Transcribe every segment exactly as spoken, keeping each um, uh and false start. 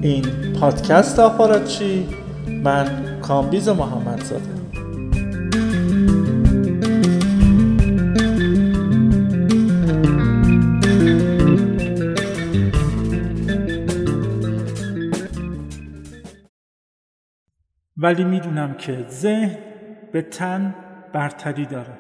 این پادکست آپاراتچی، من کامبیز محمدزاده. ولی میدونم که ذهن به تن برتری داره.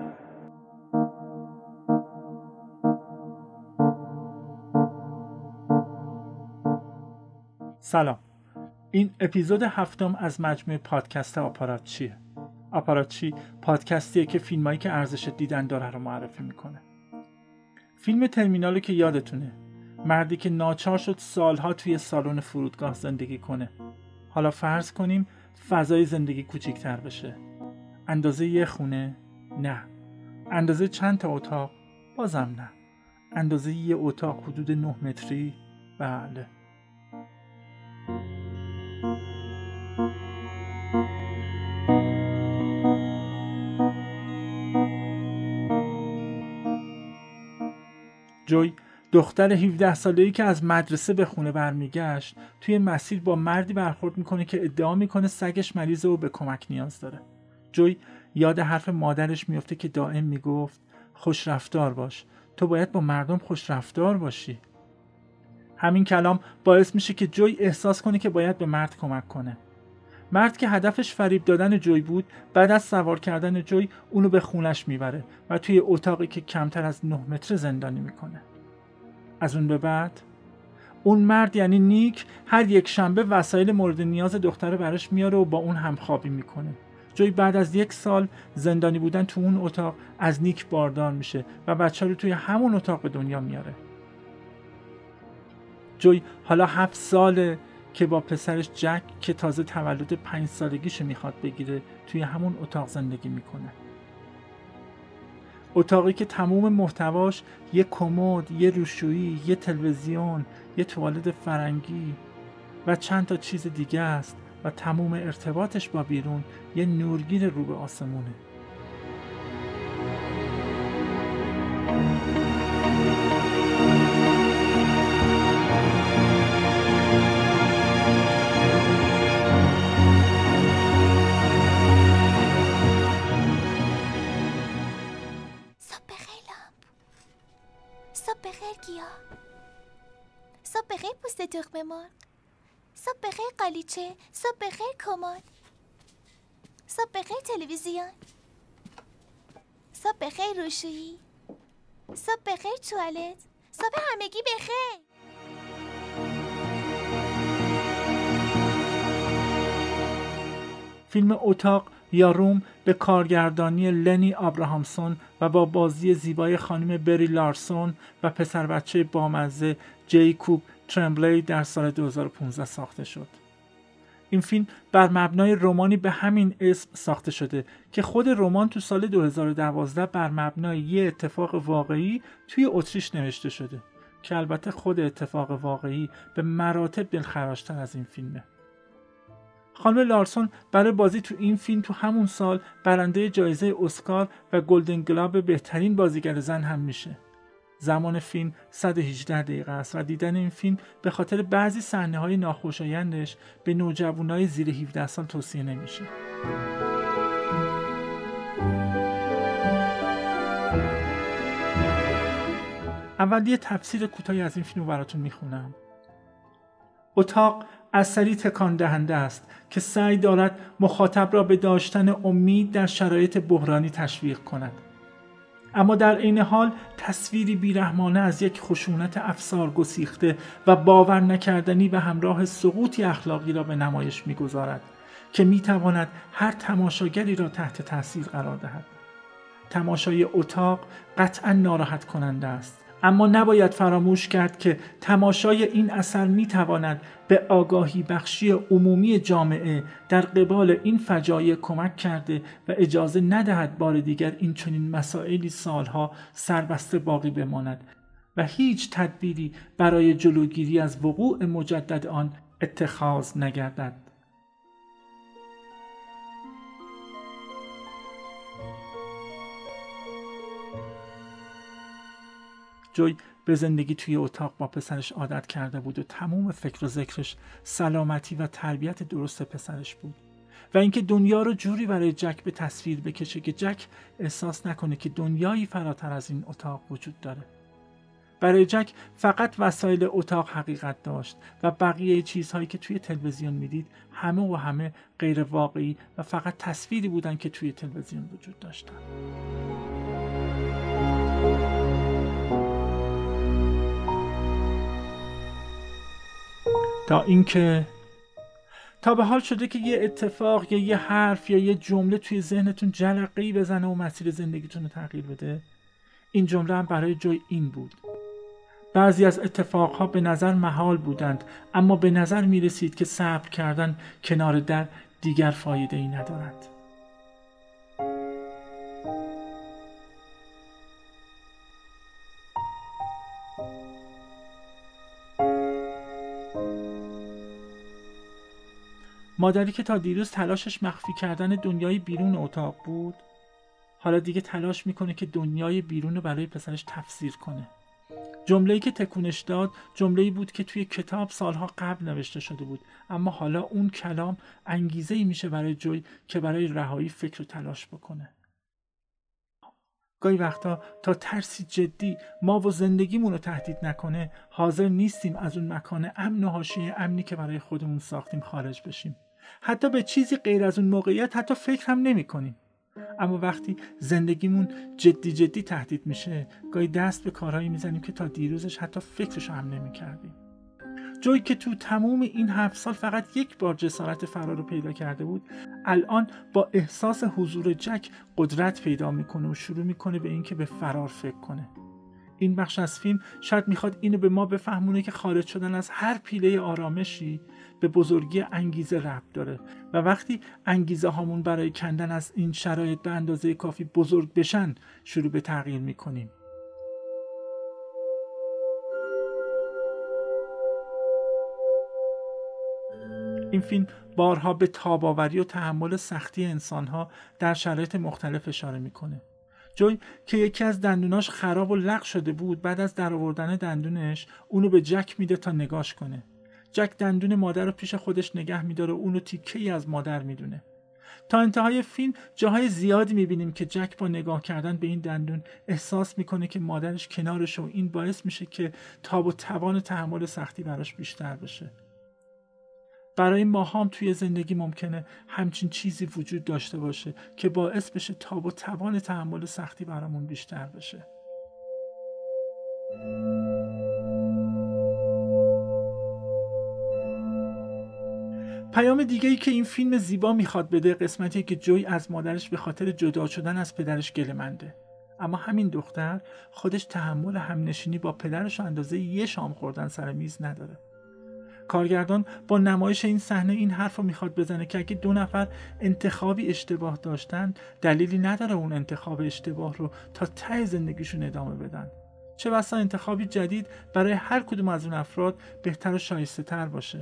سلام، این اپیزود هفتم از مجموعه پادکست آپاراتچیه. آپاراتچی پادکستیه که فیلمایی که ارزش دیدن داره رو معرفی میکنه. فیلم ترمینالو که یادتونه، مردی که ناچار شد سالها توی سالن فرودگاه زندگی کنه. حالا فرض کنیم فضای زندگی کوچیک‌تر بشه. اندازه یه خونه؟ نه. اندازه چند تا اتاق؟ بازم نه. اندازه یه اتاق حدود نه متری؟ بله. جوی، دختر هفده ساله‌ای که از مدرسه به خونه برمیگشت، توی مسیر با مردی برخورد میکنه که ادعا میکنه سگش مریضه و به کمک نیاز داره. جوی یاد حرف مادرش میفته که دائم میگفت خوش رفتار باش، تو باید با مردم خوش رفتار باشی. همین کلام باعث میشه که جوی احساس کنه که باید به مرد کمک کنه. مرد که هدفش فریب دادن جوی بود، بعد از سوار کردن جوی اونو به خونش میبره و توی اتاقی که کمتر از نه متر زندانی میکنه. از اون به بعد اون مرد یعنی نیک هر یک شنبه وسایل مورد نیاز دختره براش میاره و با اون همخوابی میکنه. جوی بعد از یک سال زندانی بودن تو اون اتاق از نیک باردار میشه و بچه رو توی همون اتاق به دنیا میاره. جوی حالا هفت ساله که با پسرش جک که تازه تولد پنج سالگیشو میخواد بگیره توی همون اتاق زندگی میکنه. اتاقی که تمام محتواش یه کمد، یه روشویی، یه تلویزیون، یه توالت فرنگی و چند تا چیز دیگه است و تمام ارتباطش با بیرون یه نورگیر رو به آسمونه. صبح بخیر گیاه، صبح بخیر پوست تخم مرغ، صبح بخیر قالیچه، صبح بخیر کمد، صبح بخیر تلویزیون، صبح بخیر روشویی، صبح بخیر توالت، صبح همگی بخیر. فیلم اتاق یا روم به کارگردانی لنی آبراهامسون و با بازی زیبای خانم بری لارسون و پسر بچه بامزه جیکوب ترمبلی در سال دو هزار و پانزده ساخته شد. این فیلم بر مبنای رمانی به همین اسم ساخته شده که خود رمان تو سال دو هزار و دوازده بر مبنای یه اتفاق واقعی توی اتریش نوشته شده که البته خود اتفاق واقعی به مراتب دلخراش‌تر از این فیلمه. خانم لارسون برای بازی تو این فیلم تو همون سال برنده جایزه اسکار و گلدن گلاب بهترین بازیگر زن هم میشه. زمان فیلم صد و هجده دقیقه است و دیدن این فیلم به خاطر بعضی صحنه‌های ناخوشایندش به نوجوانای زیر هفده سال توصیه نمیشه. اول یه تفسیر کوتاهی از این فیلم براتون میخونم. اتاق اثری تکان دهنده است که سعی دارد مخاطب را به داشتن امید در شرایط بحرانی تشویق کند، اما در عین حال تصویری بیرحمانه از یک خشونت افسار گسیخته و باور نکردنی به همراه سقوطی اخلاقی را به نمایش می‌گذارد که می‌تواند هر تماشاگری را تحت تاثیر قرار دهد. تماشای اتاق قطعاً ناراحت کننده است، اما نباید فراموش کرد که تماشای این اثر می‌تواند به آگاهی بخشی عمومی جامعه در قبال این فجایع کمک کرده و اجازه ندهد بار دیگر این چنین مسائلی سالها سربسته باقی بماند و هیچ تدبیری برای جلوگیری از وقوع مجدد آن اتخاذ نگردد. جوی به زندگی توی اتاق با پسرش عادت کرده بود و تمام فکر و ذکرش سلامتی و تربیت درست پسرش بود و اینکه دنیا رو جوری برای جک به تصویر بکشه که جک احساس نکنه که دنیایی فراتر از این اتاق وجود داره. برای جک فقط وسایل اتاق حقیقت داشت و بقیه چیزهایی که توی تلویزیون میدید همه و همه غیر واقعی و فقط تصویری بودن که توی تلویزیون وجود داشتن. تا اینکه تا به حال شده که یه اتفاق یا یه حرف یا یه جمله توی ذهنتون جلقه‌ای بزنه و مسیر زندگیتون رو تغییر بده. این جمله هم برای جوی این بود: بعضی از اتفاقها به نظر محال بودند، اما به نظر می رسید که صبر کردن کنار در دیگر فایده ای ندارد. مادری که تا دیروز تلاشش مخفی کردن دنیای بیرون اتاق بود، حالا دیگه تلاش میکنه که دنیای بیرون رو برای پسرش تفسیر کنه. جمله‌ای که تکونش داد جمله‌ای بود که توی کتاب سالها قبل نوشته شده بود، اما حالا اون کلام انگیزه‌ای میشه برای جوی که برای رهایی فکر و تلاش بکنه. گاهی وقتا تا ترسی جدی ما و زندگیمون رو تهدید نکنه، حاضر نیستیم از اون مکان امن و حاشیه امنی که برای خودمون ساختیم خارج بشیم. حتی به چیزی غیر از اون موقعیت حتی فکر هم نمی کنیم. اما وقتی زندگیمون جدی جدی تهدید میشه، گاهی دست به کارهایی میزنیم که تا دیروزش حتی فکرش هم نمی کردیم. جوی که تو تمام این هفت سال فقط یک بار جسارت فرار رو پیدا کرده بود، الان با احساس حضور جک قدرت پیدا میکنه و شروع میکنه به این که به فرار فکر کنه. این بخش از فیلم شاید میخواد اینو به ما بفهمونه که خارج شدن از هر پیله آرامشی به بزرگی انگیزه ربط داره و وقتی انگیزه هامون برای کندن از این شرایط به اندازه کافی بزرگ بشن، شروع به تغییر میکنیم. این فیلم بارها به تاب‌آوری و تحمل سختی انسانها در شرایط مختلف اشاره میکنه. جوی که یکی از دندوناش خراب و لق شده بود، بعد از درآوردن دندونش اونو به جک میده تا نگاش کنه. جک دندون مادر رو پیش خودش نگه میداره و اونو تیکه‌ای از مادر میدونه. تا انتهای فیلم جاهای زیادی میبینیم که جک با نگاه کردن به این دندون احساس میکنه که مادرش کنارشه و این باعث میشه که تاب و توان تحمل سختی براش بیشتر بشه. برای ما هم توی زندگی ممکنه همچین چیزی وجود داشته باشه که باعث بشه تاب و توان تحمل سختی برامون بیشتر بشه. پیام دیگه‌ای که این فیلم زیبا میخواد بده قسمتی که جوی از مادرش به خاطر جدا شدن از پدرش گله‌منده، اما همین دختر خودش تحمل همنشینی با پدرش اندازه یه شام خوردن سر میز نداره. کارگردان با نمایش این صحنه این حرف رو میخواد بزنه که اگه دو نفر انتخابی اشتباه داشتن، دلیلی نداره اون انتخاب اشتباه رو تا ته زندگیشون ادامه بدن. چه بسا انتخابی جدید برای هر کدوم از اون افراد بهتر و شایسته تر باشه.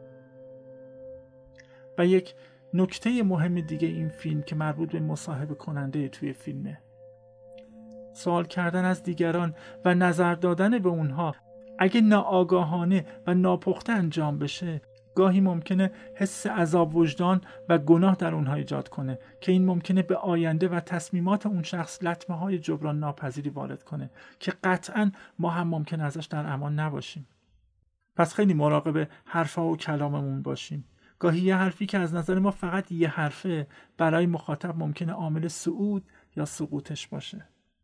و یک نکته مهم دیگه این فیلم که مربوط به مصاحبه کننده توی فیلمه. سوال کردن از دیگران و نظر دادن به اونها اگه ناآگاهانه و ناپخته انجام بشه، گاهی ممکنه حس عذاب وجدان و گناه در اونها ایجاد کنه که این ممکنه به آینده و تصمیمات اون شخص لطمه های جبران ناپذیری وارد کنه که قطعاً ما هم ممکن ازش در امان نباشیم. پس خیلی مراقب حرفا و کلاممون باشیم. گاهی یه حرفی که از نظر ما فقط یه حرفه، برای مخاطب ممکنه عامل صعود یا سقوطش باشه.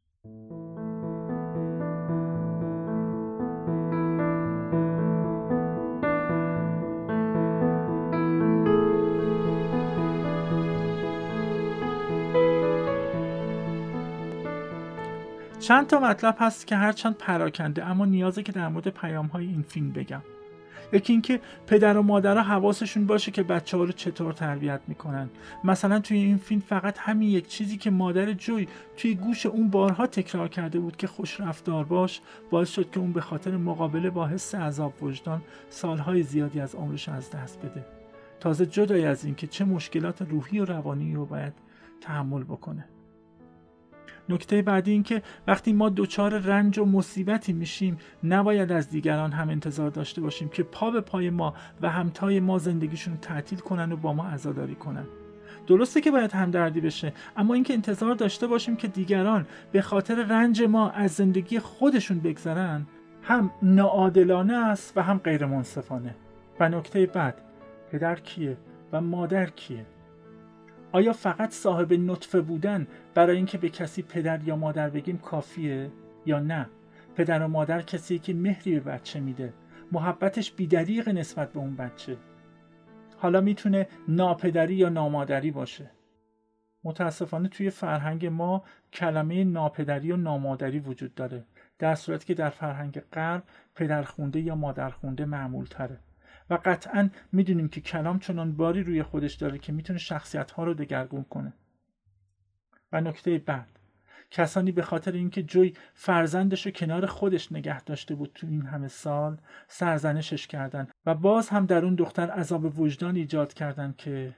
چند تا مطلب هست که هرچند پراکنده اما نیازه که در مورد پیام‌های این فیلم بگم. یکی این که پدر و مادرها حواسشون باشه که بچه‌ها رو چطور تربیت میکنن. مثلا توی این فیلم فقط همین یک چیزی که مادر جوی توی گوش اون بارها تکرار کرده بود که خوش رفتار باش، باعث شد که اون به خاطر مقابله با حس عذاب وجدان سالهای زیادی از عمرش از دست بده. تازه جدای از این که چه مشکلات روحی و روانی رو باید تحمل بکنه. نکته بعدی این که وقتی ما دچار رنج و مصیبتی میشیم نباید از دیگران هم انتظار داشته باشیم که پا به پای ما و همتای ما زندگیشون رو تعطیل کنن و با ما عزاداری کنن. درسته که باید همدردی بشه، اما اینکه انتظار داشته باشیم که دیگران به خاطر رنج ما از زندگی خودشون بگذرن هم ناعادلانه است و هم غیر منصفانه. و نکته بعد، پدر کیه و مادر کیه؟ آیا فقط صاحب نطفه بودن برای اینکه به کسی پدر یا مادر بگیم کافیه یا نه؟ پدر و مادر کسی که مهری به بچه میده، محبتش بی‌دریغ نسبت به اون بچه. حالا میتونه ناپدری یا نامادری باشه. متاسفانه توی فرهنگ ما کلمه ناپدری و نامادری وجود داره، در صورتی که در فرهنگ غرب پدرخونده یا مادرخونده معمول تره. و قطعاً میدونیم که کلام چنان باری روی خودش داره که میتونه شخصیت‌ها رو دگرگون کنه. و نکته بعد، کسانی به خاطر اینکه جوی فرزندش رو کنار خودش نگه داشته بود تو این همه سال سرزنشش کردن و باز هم در اون دختر عذاب وجدان ایجاد کردن که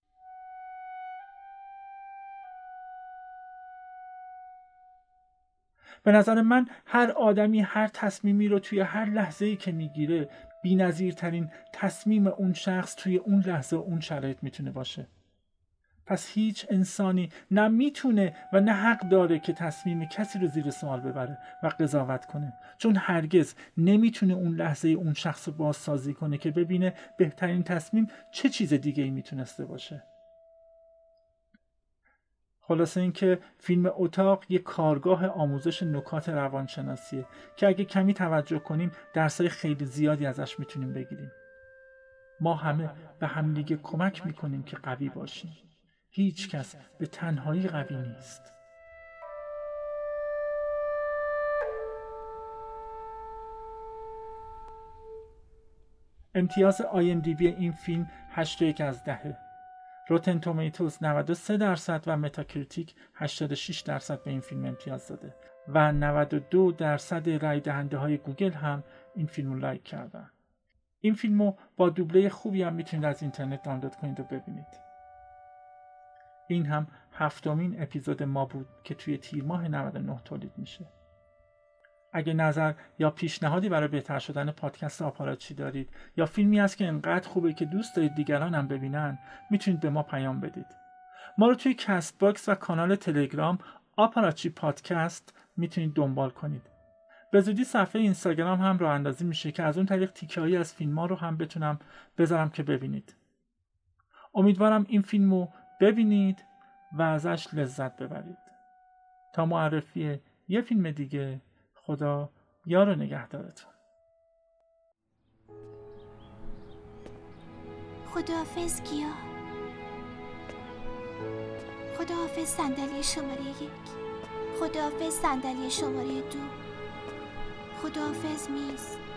به نظر من هر آدمی هر تصمیمی رو توی هر لحظه‌ای که میگیره بی‌نظیرترین تصمیم اون شخص توی اون لحظه و اون شرایط میتونه باشه. پس هیچ انسانی نه میتونه و نه حق داره که تصمیم کسی رو زیر سوال ببره و قضاوت کنه، چون هرگز نمیتونه اون لحظه اون شخص رو بازسازی کنه که ببینه بهترین تصمیم چه چیز دیگه ای میتونسته باشه. خلاصه این که فیلم اتاق یک کارگاه آموزش نکات روانشناسیه که اگه کمی توجه کنیم درسای خیلی زیادی ازش میتونیم بگیریم. ما همه به همدیگه کمک میکنیم که قوی باشیم. هیچ کس به تنهایی قوی نیست. امتیاز آی ام دی بی این فیلم هشت و یک از دهه. روتن تومیتوز نود و سه درصد و متاکریتیک هشتاد و شش درصد به این فیلم امتیاز داده و نود و دو درصد رای دهنده های گوگل هم این فیلم رو لایک کردن. این فیلم رو با دوبله خوبی هم میتونید از اینترنت دانلود کنید و ببینید. این هم هفتمین اپیزود ما بود که توی تیر ماه نود و نه تولید میشه. اگه نظر یا پیشنهادی برای بهتر شدن پادکست آپاراچی دارید یا فیلمی هست که انقدر خوبه که دوست دارید دیگران هم ببینن، میتونید به ما پیام بدید. ما رو توی کست باکس و کانال تلگرام آپاراچی پادکست میتونید دنبال کنید. به زودی صفحه اینستاگرام هم راه اندازی میشه که از اون طریق تیکه‌هایی از فیلم‌ها رو هم بتونم بذارم که ببینید. امیدوارم این فیلمو ببینید و ازش لذت ببرید. تا معرفی یه فیلم دیگه، خدا یار و نگهدارتون. خداحافظ گیاه. خداحافظ صندلی شماره یک. خداحافظ صندلی شماره دو. خداحافظ میز.